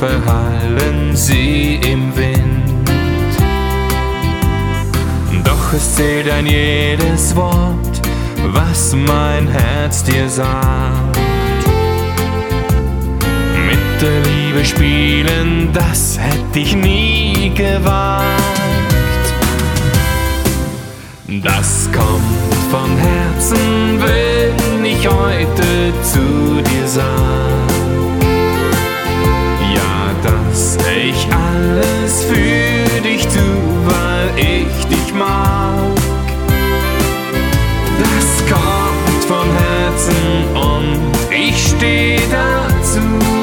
verhallen sie im Wind. Doch es zählt ein jedes Wort, was mein Herz dir sagt. Mit der Liebe spielen, das hätte ich nie gewagt. Das kommt von Herzen, wenn ich heute zu dir sag. Ja, dass ich alles für dich tu, weil ich dich mag. Das kommt von Herzen und ich steh dazu.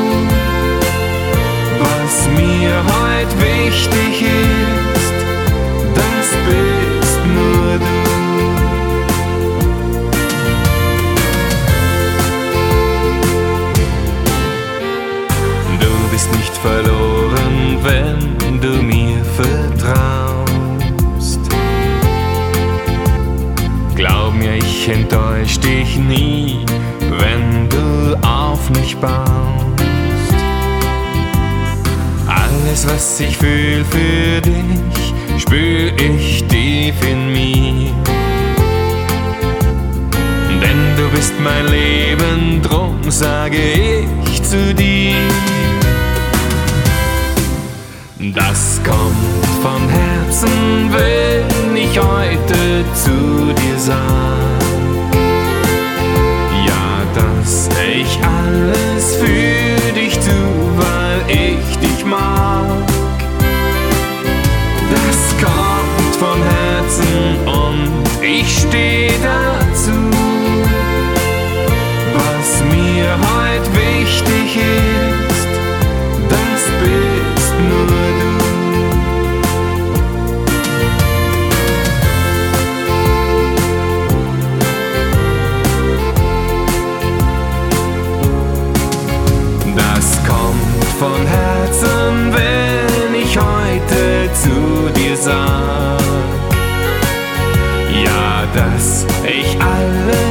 Was mir heut wichtig ist, das bist nur du. Du bist nicht verloren, wenn du mir vertraust. Glaub mir, ich enttäusch dich nie, wenn du auf mich baust. Alles, was ich fühl für dich, spür ich tief in mir. Denn du bist mein Leben, drum sage ich zu dir. Das kommt von Herzen, wenn ich heute zu dir sag. Ja, dass ich alles für dich tu, weil ich dich mag. Das kommt von Herzen und ich steh dazu. Was mir heut wichtig ist, das bist nur du. Das kommt von Herzen, wenn ich heute zu dir sag. Ja, dass ich alles